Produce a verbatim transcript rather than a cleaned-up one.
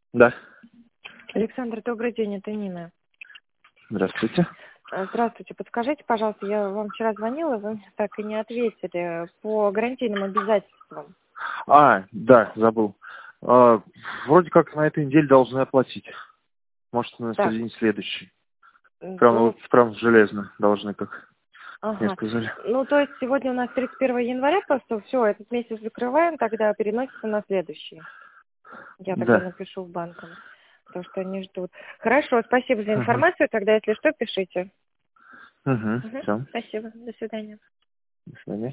Да. Александр, добрый день, это Нина. Здравствуйте. Э, Здравствуйте, подскажите, пожалуйста, я вам вчера звонила, вы мне так и не ответили по гарантийным обязательствам. А, да, забыл. А, вроде как на этой неделе должны оплатить. Может, на Так, середине следующей. м, Прям то, вот прям железно должны, как мне ага. сказали. Ну, то есть сегодня у нас тридцать первое января, просто все, этот месяц закрываем, тогда переносится на следующий. Я тогда Да. напишу в банкам, потому что они ждут. Хорошо, спасибо за Угу. информацию, тогда, если что, пишите. Угу. Мгм. Все. Спасибо, до свидания. До свидания.